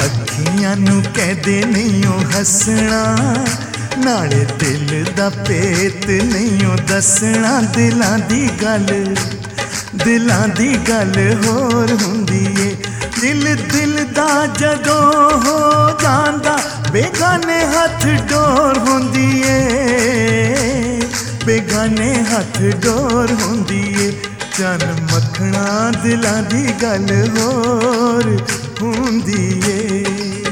अखियां नू कहदे नहीं ओ हसना, नाले दिल दा पेत नहीं ओ दसना। दिलां दी गल होर हुंदी ए, दिल दिल दा जदों हो जांदा बेगाने हथ डोर हुंदी ए, बेगाने हथ डोर हुंदी ए। चन मखना दिलां दी गल होर हुंदी ए।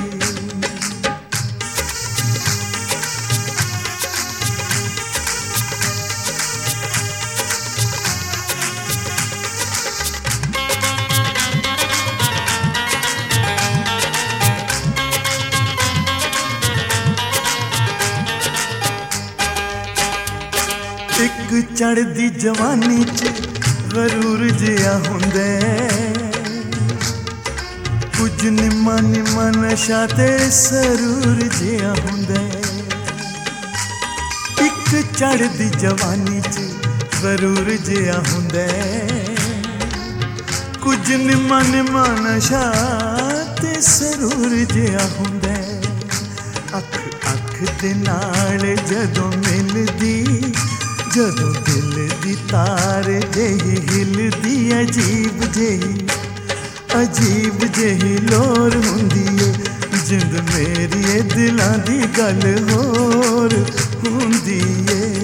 एक चढ़दी जवानी च गरूर जिहा हुंदे, कुछ निम्मा निम्मा नशा ते सरूर जिहा हुंदे। एक चढ़दी जवानी च गरूर जिहा हुंदे, कुछ निम्मा निम्मा नशा ते सरूर जिहा हुंदे। अख अख दे नाल जदों मिलदी, जदों दिल दी तार जेही हिलदी, अजीब जेही लोर हुंदी ए। जिंद मेरी ए दिलां दी गल होर हुंदी ए।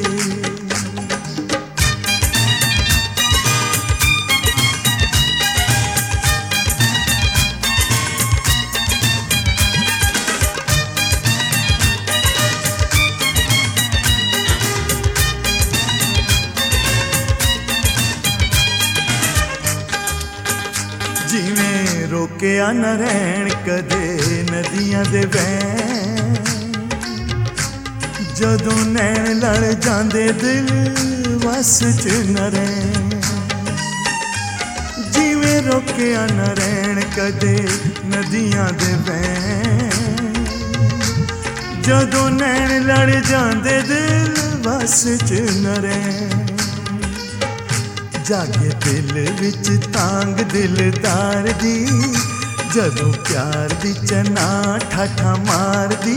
जिवें रोकिया न रहन कदे नदियां दे वैन, जदों नैन लड़ जांदे दिल वस च न रैन। जिवें रोकिया न रहन कदे नदियां दे वैन, जदों नैन लड़ जांदे दिल वस च न रैन। जागे दिल विच तांग दिलदार दी, जदों प्यार दी चना ठाठा मार दी।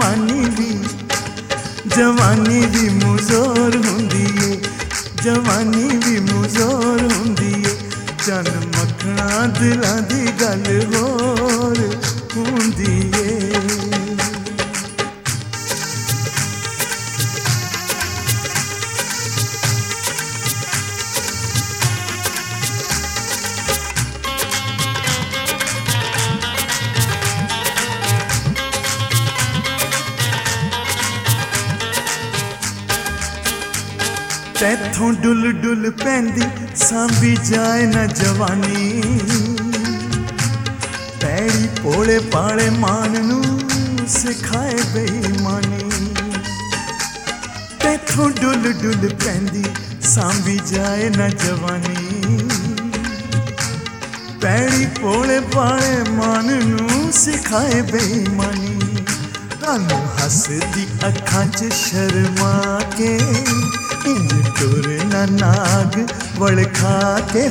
जवानी भी मुजोर हुंदी ए, जवानी भी मुजोर हुंदी ए। चन मखना दिलां दी गल होर हुंदी ए। तैथों डुल डुल पैंदी सांभी जाए न जवानी, पैड़ी भोले पाले मान नू सिखाए बेईमानी। तैथों डुल डुल पैंदी सांभी जाए न जवानी, पैड़ी भोले पाले मान नू सिखाए बेईमानी। तानू हसदी अखां च शर्मा के, इंज टुरना नाग वड़ खा के।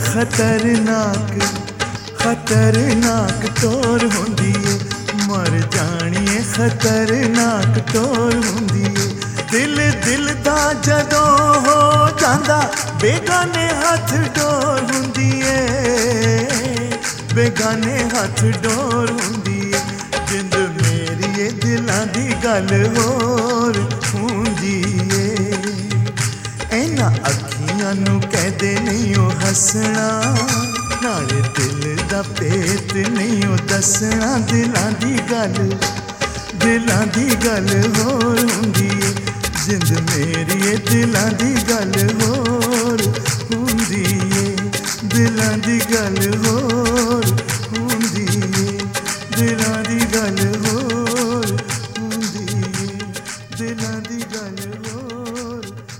खतरनाक टोर हुंदी ए, मर जानिए खतरनाक टोर हुंदी ए। दिल दा जदों हो जांदा बेगाने हथ डोर हुंदी ए, बेगाने हथ डोर हुंदी ए। जिंद मेरी ए दिलां दी गल होर हुंदी ए। इन्हां अखियां नू कहदे नहीं ओ हसना, नाले दिल दा पेत नहीं ओ दसना। दिलां दी गल होर हुंदी ए। जिंद मेरी ए दिलां दी गल होर हुंदी ए। दिलां दी गल होर हुंदी ए। दिलां दी गल होर हुंदी ए। दिलां दी गल होर